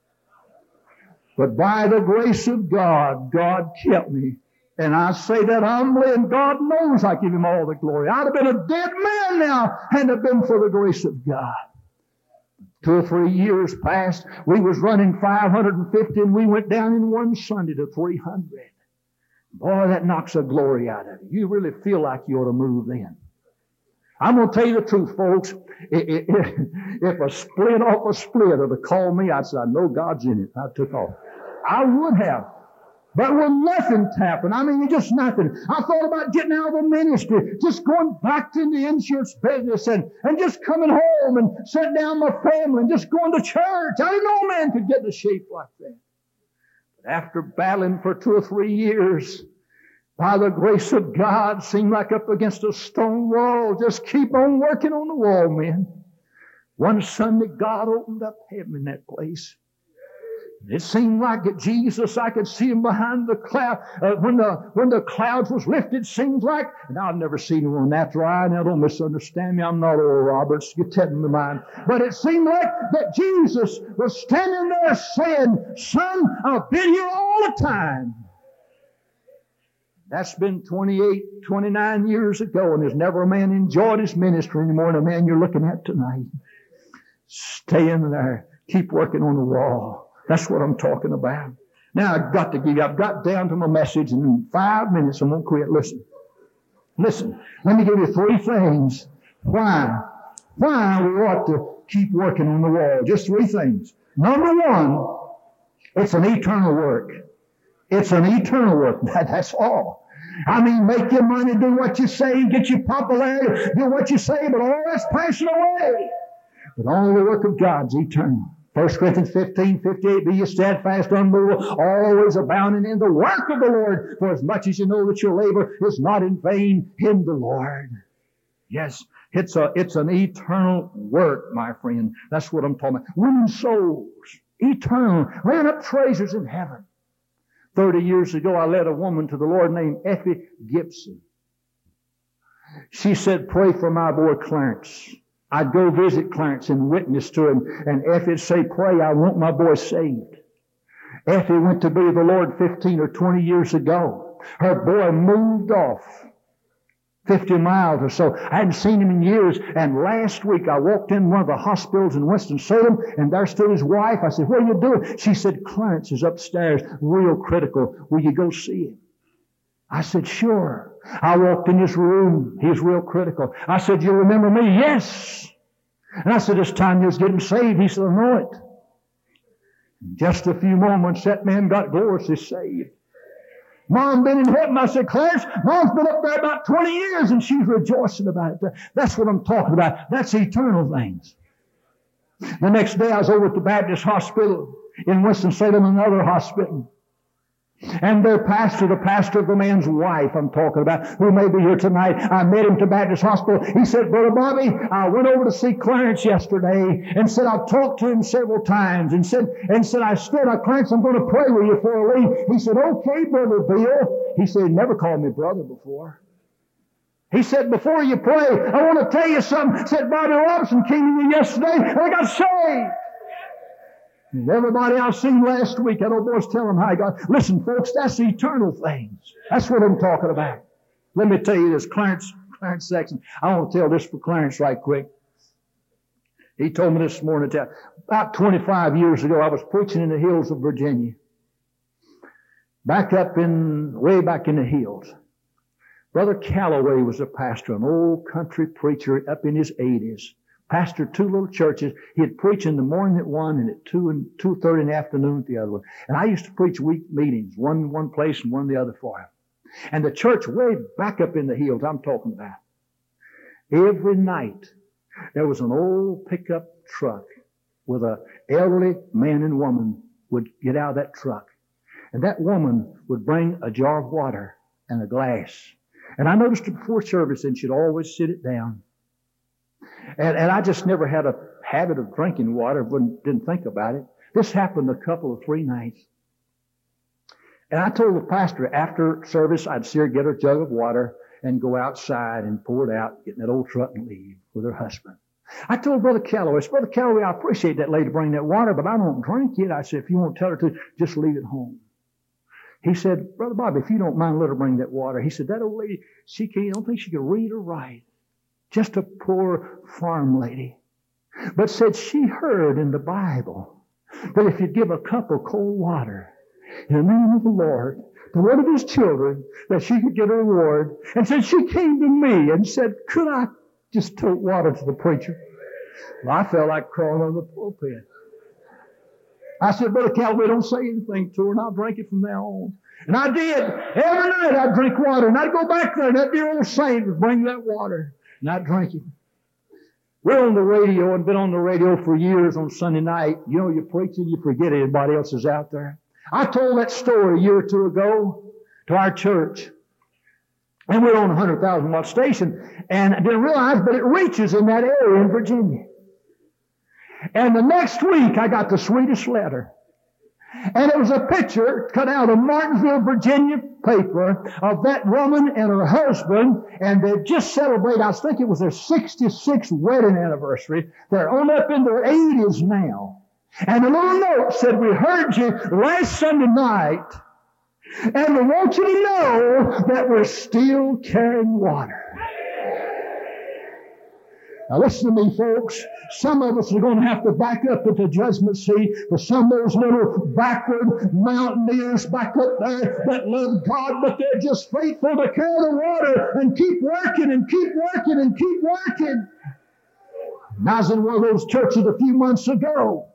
But by the grace of God, God kept me. And I say that humbly, and God knows I give Him all the glory. I'd have been a dead man now hadn't it been for the grace of God. Two or three years passed. We was running five hundred fifty, and we went down in one Sunday to three hundred. Boy, that knocks the glory out of you. You really feel like you ought to move then. I'm going to tell you the truth, folks. If a split off a split would have called me, I'd say, I know God's in it. I took off. I would have. But when nothing's happened, I mean, just nothing. I thought about getting out of the ministry, just going back to the insurance business and, and just coming home and sitting down with my family and just going to church. I didn't know a man could get into shape like that. But after battling for two or three years, by the grace of God, seemed like up against a stone wall. Just keep on working on the wall, men. One Sunday, God opened up heaven in that place. It seemed like it, Jesus, I could see Him behind the cloud. Uh, when the when the clouds was lifted, seemed like, and I've never seen Him on natural eye. Now, don't misunderstand me. I'm not Oral Roberts. Get that in my mind. But it seemed like that Jesus was standing there saying, Son, I've been here all the time. That's been twenty-eight, twenty-nine years ago, and there's never a man enjoyed his ministry anymore than the man you're looking at tonight. Stay in there. Keep working on the wall. That's what I'm talking about. Now, I've got to give you, I've got down to my message, and in five minutes I'm going to quit. Listen. Listen. Let me give you three things. Why? Why we ought to keep working on the wall. Just three things. Number one, it's an eternal work. It's an eternal work. That's all. I mean, make your money, do what you say, get your popularity, do what you say, but all that's passing away. But all the work of God's eternal. First Corinthians fifteen, fifty-eight, be ye steadfast, unmovable, always abounding in the work of the Lord, for as much as you know that your labor is not in vain in the Lord. Yes, it's a it's an eternal work, my friend. That's what I'm talking about. Winning souls, eternal, laying up treasures in heaven. Thirty years ago, I led a woman to the Lord named Effie Gibson. She said, pray for my boy Clarence. I'd go visit Clarence and witness to him, and Effie'd say, pray, I want my boy saved. Effie went to be with the Lord fifteen or twenty years ago. Her boy moved off fifty miles or so. I hadn't seen him in years, and last week I walked in one of the hospitals in Winston-Salem, and there stood his wife. I said, what are you doing? She said, Clarence is upstairs, real critical. Will you go see him? I said, sure. I walked in his room. He was real critical. I said, you remember me? Yes. And I said, it's time you was getting saved. He said, I know it. In just a few moments, that man got gloriously saved. Mom been in heaven. I said, Clarence, Mom's been up there about twenty years, and she's rejoicing about it. That's what I'm talking about. That's eternal things. The next day, I was over at the Baptist Hospital in Winston-Salem, another hospital. And their pastor, the pastor of the man's wife I'm talking about, who may be here tonight, I met him to Baptist Hospital. He said, Brother Bobby, I went over to see Clarence yesterday and said I've talked to him several times and said, and said I stood up, Clarence, I'm going to pray with you before I leave. He said, okay, Brother Bill. He said, he never called me brother before. He said, before you pray, I want to tell you something. He said, Bobby Robinson came to me yesterday and I got saved. And everybody I've seen last week, that old boy's telling them how he got. Listen, folks, that's eternal things. That's what I'm talking about. Let me tell you this, Clarence, Clarence Sexton. I want to tell this for Clarence right quick. He told me this morning, that about twenty-five years ago, I was preaching in the hills of Virginia. Back up in, way back in the hills. Brother Calloway was a pastor, an old country preacher up in his eighties. Pastored two little churches. He'd preach in the morning at one and at two and two thirty in the afternoon at the other one. And I used to preach week meetings, one one place and one the other for him. And the church way back up in the hills I'm talking about. Every night there was an old pickup truck with an elderly man and woman would get out of that truck. And that woman would bring a jar of water and a glass. And I noticed it before service, and she'd always sit it down. And, and I just never had a habit of drinking water, wouldn't, didn't think about it. This happened a couple of three nights. And I told the pastor after service, I'd see her get a jug of water and go outside and pour it out, get in that old truck and leave with her husband. I told Brother Calloway, I said, Brother Calloway, I appreciate that lady bringing that water, but I don't drink it. I said, if you won't tell her to, just leave it home. He said, Brother Bobby, if you don't mind, let her bring that water. He said, that old lady, she can't, I don't think she can read or write. Just a poor farm lady. But said she heard in the Bible that if you give a cup of cold water in the name of the Lord to one of his children, that she could get a reward. And said she came to me and said, could I just tote water to the preacher? Well, I felt like crawling on the pulpit. I said, Brother Calloway, don't say anything to her, and I'll drink it from now on. And I did. Every night I'd drink water, and I'd go back there, and that dear old saint would bring that water. Not drinking. We're on the radio and been on the radio for years on Sunday night. You know, you're preaching, you forget anybody else is out there. I told that story a year or two ago to our church. And we're on a one hundred thousand watt station. And I didn't realize, but it reaches in that area in Virginia. And the next week, I got the sweetest letter. And it was a picture cut out of Martinsville, Virginia paper of that woman and her husband, and they just celebrated, I think it was their sixty-sixth wedding anniversary. They're on up in their eighties now. And the little note said, we heard you last Sunday night, and we want you to know that we're still carrying water. Now listen to me, folks. Some of us are going to have to back up at the judgment seat for some of those little backward mountaineers back up there that love God, but they're just faithful to carry the water and keep working and keep working and keep working. And I was in one of those churches a few months ago.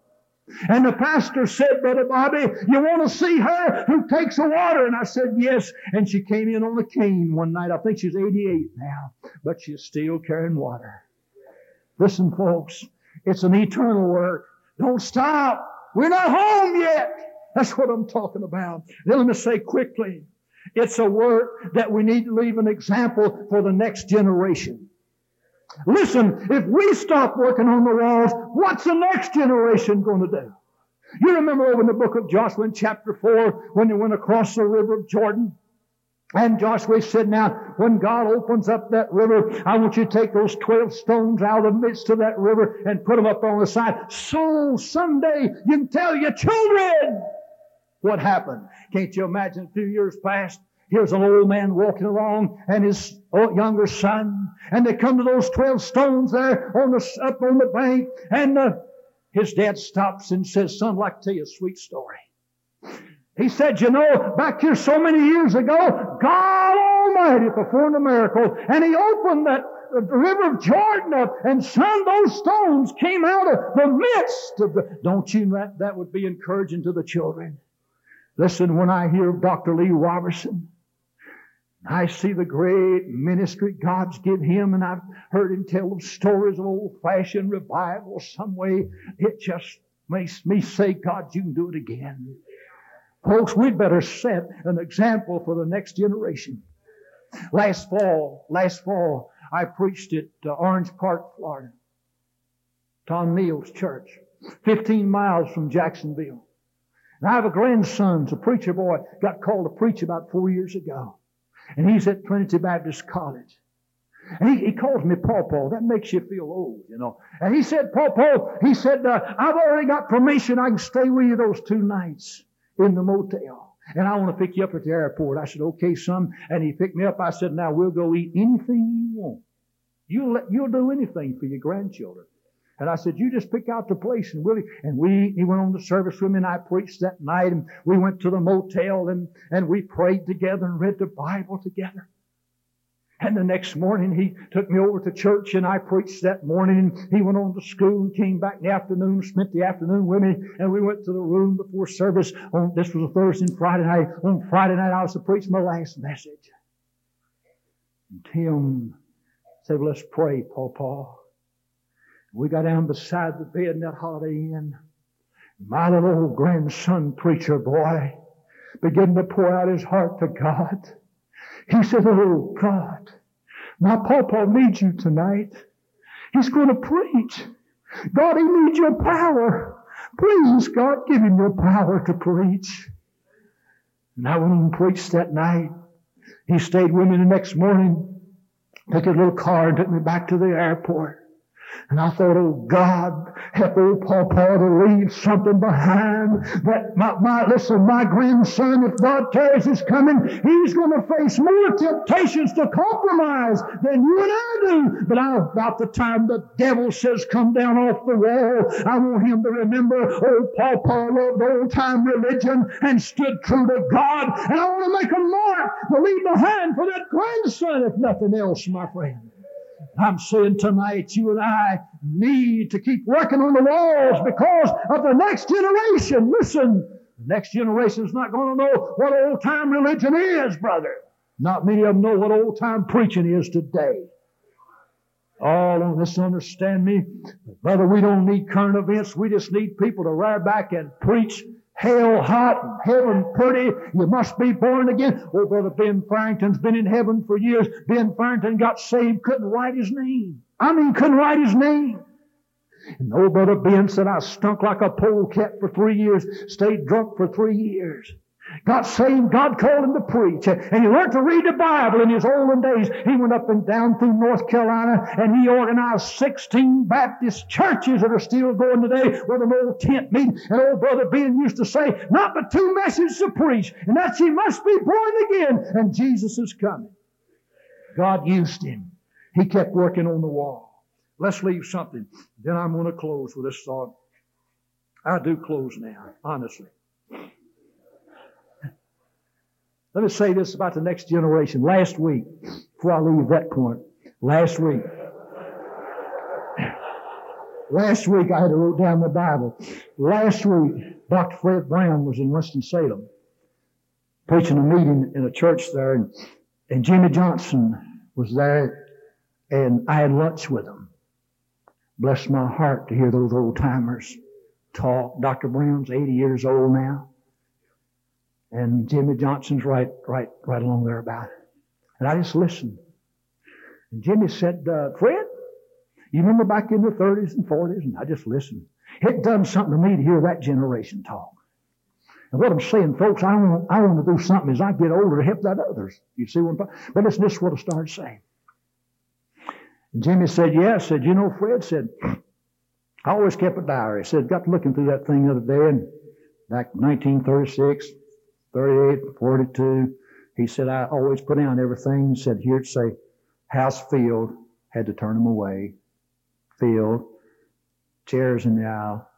And the pastor said, Brother Bobby, you want to see her who takes the water? And I said, yes. And she came in on a cane one night. I think she's eighty-eight now, but she's still carrying water. Listen, folks, it's an eternal work. Don't stop. We're not home yet. That's what I'm talking about. Then let me say quickly, it's a work that we need to leave an example for the next generation. Listen, if we stop working on the walls, what's the next generation going to do? You remember over in the book of Joshua in chapter four when they went across the river of Jordan? And Joshua said, now, when God opens up that river, I want you to take those twelve stones out of the midst of that river and put them up on the side. So someday you can tell your children what happened. Can't you imagine a few years past? Here's an old man walking along and his younger son. And they come to those twelve stones there on the, up on the bank. And uh, his dad stops and says, son, I'd like to tell you a sweet story. He said, you know, back here so many years ago, God Almighty performed a miracle. And He opened that the river of Jordan up. And son, those stones came out of the midst of the... Don't you know that, that would be encouraging to the children? Listen, when I hear of Doctor Lee Robertson, I see the great ministry God's given him, and I've heard him tell of stories of old-fashioned revival some way. It just makes me say, God, you can do it again. Folks, we'd better set an example for the next generation. Last fall, last fall, I preached at uh, Orange Park, Florida. Tom Neal's church, fifteen miles from Jacksonville. And I have a grandson, a preacher boy, got called to preach about four years ago. And he's at Trinity Baptist College. And he, he calls me Paw Paw. That makes you feel old, you know. And he said, Paw Paw, he said, uh, I've already got permission. I can stay with you those two nights in the motel. And I want to pick you up at the airport. I said, okay, son. And he picked me up. I said, now we'll go eat anything you want. You'll, let, you'll do anything for your grandchildren. And I said, you just pick out the place and we'll, and we, he went on the service with me and I preached that night and we went to the motel and, and we prayed together and read the Bible together. And the next morning he took me over to church and I preached that morning and he went on to school and came back in the afternoon, spent the afternoon with me and we went to the room before service on, this was a Thursday and Friday night. On Friday night I was to preach my last message. And Tim said, well, let's pray, Paw Paw. We got down beside the bed in that Holiday Inn. My little old grandson preacher boy began to pour out his heart to God. He said, oh God, my Papa needs you tonight. He's going to preach. God, he needs your power. Please, God, give him your power to preach. And I went and preached that night. He stayed with me the next morning, took his little car and took me back to the airport. And I thought, oh God, help old Pawpaw to leave something behind. That my, my, listen, my grandson, if God tarries his coming, he's going to face more temptations to compromise than you and I do. But I, about the time the devil says, come down off the wall, I want him to remember old Pawpaw loved old-time religion and stood true to God. And I want to make a mark to leave behind for that grandson, if nothing else, my friend. I'm saying tonight, you and I need to keep working on the walls because of the next generation. Listen, the next generation is not going to know what old-time religion is, brother. Not many of them know what old-time preaching is today. Oh, don't misunderstand me. Brother, we don't need current events. We just need people to ride back and preach hell hot and heaven pretty. You must be born again. Oh, Brother Ben Farrington's been in heaven for years. Ben Farrington got saved, couldn't write his name. I mean, couldn't write his name. And old Brother Ben said, I stunk like a polecat for three years, stayed drunk for three years. Got saved, God called him to preach. And he learned to read the Bible in his olden days. He went up and down through North Carolina and he organized sixteen Baptist churches that are still going today with an old tent meeting. And old Brother Ben used to say, not but two messages to preach, and that's he must be born again, and Jesus is coming. God used him. He kept working on the wall. Let's leave something. Then I'm going to close with this thought. I do close now, honestly. Let me say this about the next generation. Last week, before I leave that point, last week, Last week I had to wrote down my Bible. Last week, Doctor Fred Brown was in Winston-Salem preaching a meeting in a church there, and, and Jimmy Johnson was there, and I had lunch with him. Bless my heart to hear those old-timers talk. Doctor Brown's eighty years old now, and Jimmy Johnson's right, right, right along there about it. And I just listened. And Jimmy said, uh, Fred, you remember back in the thirties and forties? And I just listened. It done something to me to hear that generation talk. And what I'm saying, folks, I want, I want to do something as I get older to help that others. You see what I'm talking about? But listen, this is what I started saying. And Jimmy said, yeah. I said, you know, Fred said, I always kept a diary. I said, got looking through that thing the other day, and back nineteen thirty-six, thirty-eight, forty-two, he said, I always put down everything. He said, here'd say, house filled, had to turn them away. Filled, chairs in the aisle.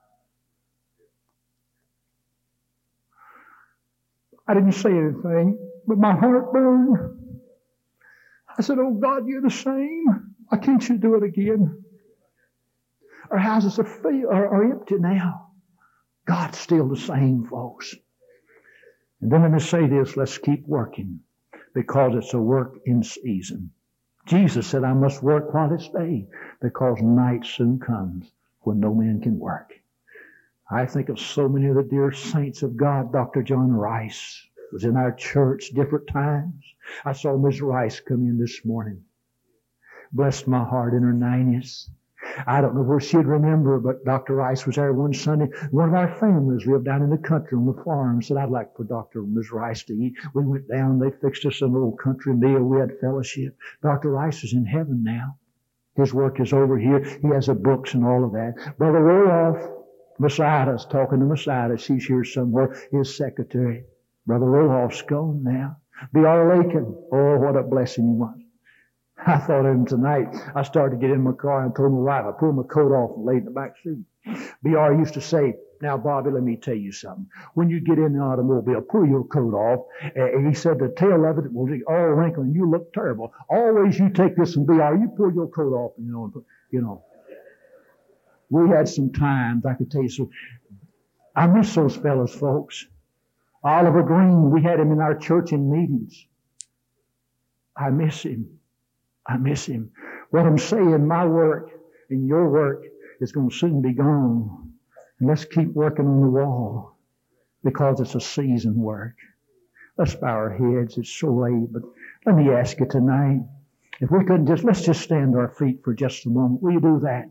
I didn't say anything, but my heart burned. I said, oh God, you're the same. Why can't you do it again? Our houses are, filled, are, are empty now. God's still the same, folks. And then let me say this, let's keep working, because it's a work in season. Jesus said, I must work while it's day, because night soon comes when no man can work. I think of so many of the dear saints of God. Doctor John Rice was in our church different times. I saw Miz Rice come in this morning. Blessed my heart in her nineties. I don't know where she'd remember, but Doctor Rice was there one Sunday. One of our families lived down in the country on the farm. Said, I'd like for Doctor and Miz Rice to eat. We went down. They fixed us a little country meal. We had fellowship. Doctor Rice is in heaven now. His work is over here. He has the books and all of that. Brother Roloff, Messiah's talking to Messiah. She's here somewhere. His secretary. Brother Roloff's gone now. B R Lakin. Oh, what a blessing he was. I thought of him tonight. I started to get in my car and told my wife, I pulled my coat off and laid in the back seat. B R used to say, now, Bobby, let me tell you something. When you get in the automobile, pull your coat off. And he said the tail of it will be all wrinkled and you look terrible. Always you take this and B R, you pull your coat off, you know, and put, you know. We had some times, I could tell you, so I miss those fellows, folks. Oliver Green, we had him in our church in meetings. I miss him. I miss him. What I'm saying, my work and your work is going to soon be gone. And let's keep working on the wall, because it's a season work. Let's bow our heads. It's so late, but let me ask you tonight, if we couldn't just, let's just stand to our feet for just a moment. Will you do that?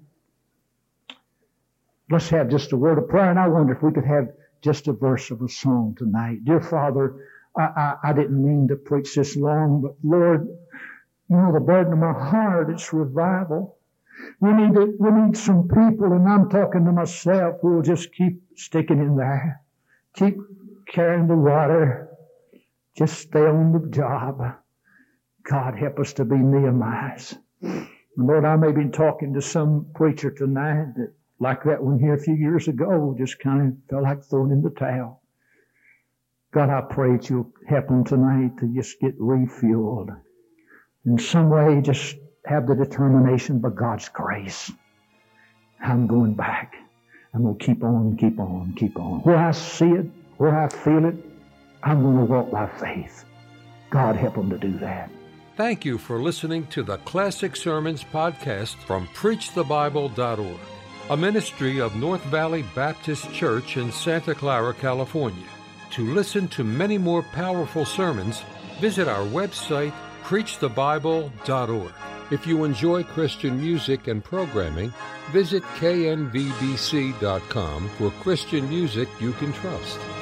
Let's have just a word of prayer, and I wonder if we could have just a verse of a song tonight. Dear Father, I, I, I didn't mean to preach this long, but Lord, you know the burden of my heart, it's revival. We need to, we need some people, and I'm talking to myself, who will just keep sticking in there. Keep carrying the water. Just stay on the job. God, help us to be Nehemiahs. Lord, I may be talking to some preacher tonight that, like that one here a few years ago, just kind of felt like throwing in the towel. God, I pray that you'll help them tonight to just get refueled. In some way, just have the determination by God's grace. I'm going back. I'm going to keep on, keep on, keep on. Where I see it, where I feel it, I'm going to walk by faith. God, help them to do that. Thank you for listening to the Classic Sermons podcast from preach the bible dot org, a ministry of North Valley Baptist Church in Santa Clara, California. To listen to many more powerful sermons, visit our website, preach the bible dot org. If you enjoy Christian music and programming, visit K N V B C dot com for Christian music you can trust.